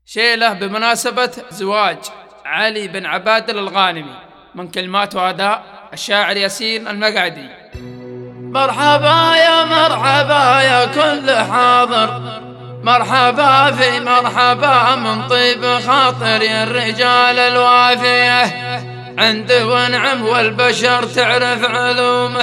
شيله بمناسبة زواج علي بن عبادل الغانمي، من كلمات وأداء الشاعر ياسين المقعدي. مرحبا يا مرحبا يا كل حاضر، مرحبا في مرحبا من طيب خاطر يا الرجال الوافية، عند ونعم والبشر تعرف علومه.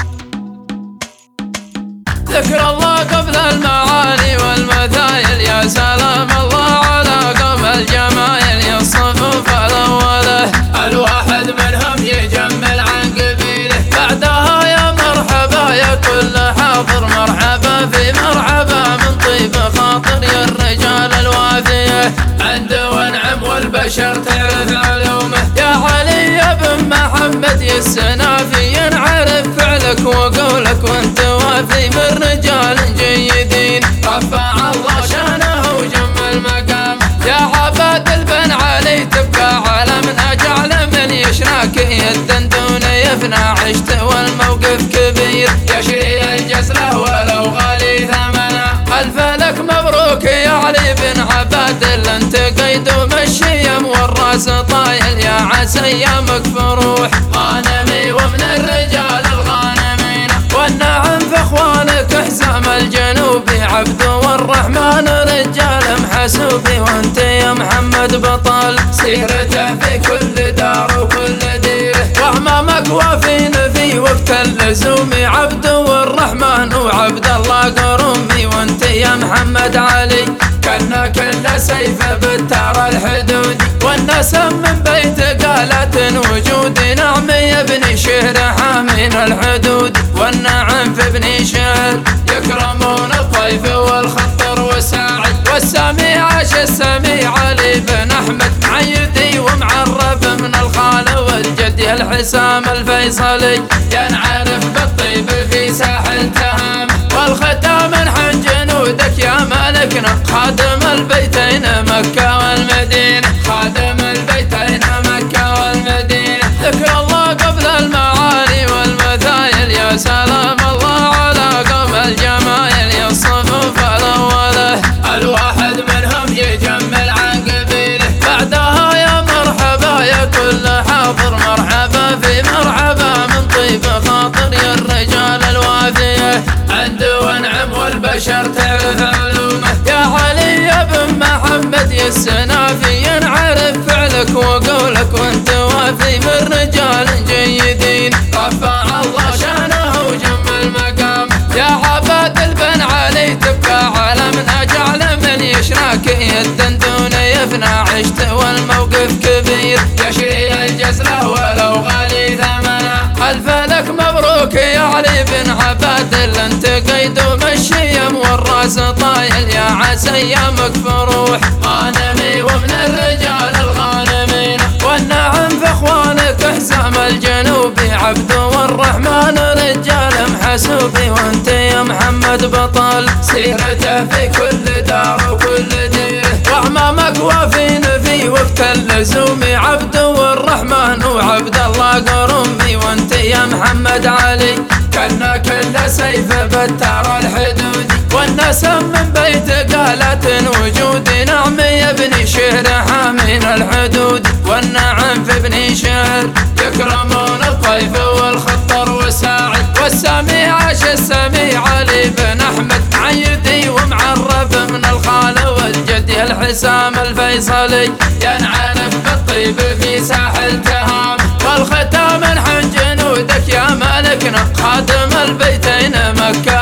ذكر الله قبل المعاني والمثايل، يا سلام الله على قوم الجمايل، يا الصفوف الأولى الواحد منهم يجمل عن قبيله. بعدها يا مرحبا يا كل حاضر، مرحبا في مرحبا من طيب خاطر يا الرجال الوافية، عند ونعم والبشر تعرف علومه. يا علي يا بن محمد يا السنافي، ينعرف فعلك وقولك وانت وافي من رجال جيدين، رفع الله شانه وجمل مقامه. يا عبادل بن علي تبقى علم أجعل من يشراك يدا دون يفنى، عشت والموقف كبير يشري الجسله ولو غالي ثمنه. ألف لك مبروك يا علي بن عبادل، انت قيد ومشيم والراس طايل، يا عسى ايامك فروح غانمي ومن الرجال الغانمين. والنعم في اخوانك حزام الجنوبي، عبد والرحمن رجال محسوبي، وانت يا محمد بطل سيرته في كل دار وكل ديره. واهمامك وافين في وقت اللزوم، عبد والرحمن وعبد الله قرمي، وانت يا محمد علي كنا كل سيف بالتار الحدود. والنسم من بيت قالت وجود، نعم يا ابن شهر حامين الحدود. والنعم في ابن شهر يكرمون الطيف والخطر والساعد، والسامي عاش السامي علي بن احمد معيدي، ومعرف من الخال والجد الحسام الفيصلي، ينعرف بالطيب في ساحل تهامه. والختام نحن جنودك يا ملكنا، خادم البيتين مكة والمدينة، خادم البيتين مكة والمدينة. ذكر الله قبل المعاني والمثايل، يا سلام الله على قوم الجمايل، يا الصفوف الأولى الواحد منهم يجمل عن قبيله. بعدها يا مرحبا يا كل حاضر، مرحبا في مرحبا من طيب خاطر يا الرجال الوافية، عند ونعم والبشر تعرف علومه. يا علي يا بن محمد يا السنافي، ينعرف فعلك وقولك وانت وافي من رجال جيدين، رفع الله شانه وجمل مقامه. يا عبادل بن علي تبقى علم أجعل من يشراك يدا دون يفنى، عشت والموقف كبير يشري الجسله ولو غالي ثمنه. ألف لك مبروك يا علي بن عبادل، انت قيد ومشيم والراس طايل، يا عسى ايامك فروح غانمي ومن الرجال الغانمين. والنعم في اخوانك حزام الجنوبي، عبد والرحمن رجال محسوبي، وانت يا محمد بطل سيرته في كل دار وكل ديره. واهمامك وافين في وقت اللزوم، عبد والرحمن وعبد الله قرمي، وانت يا محمد علي كنا كل سيف بالتار الحدود. والنسم من بيت قالت وجود، نعم يا ابن شهر حامين الحدود. والنعم في ابن شهر يكرمون الطيف والخطر والساعد، والسامي عاش السامي علي بن احمد معيدي، ومعرف من الخال والجد الحسام الفيصلي، ينعرف بالطيب في ساحل تهامه. والختام نحن جنودك يا ملكنا، خادم البيتين مكة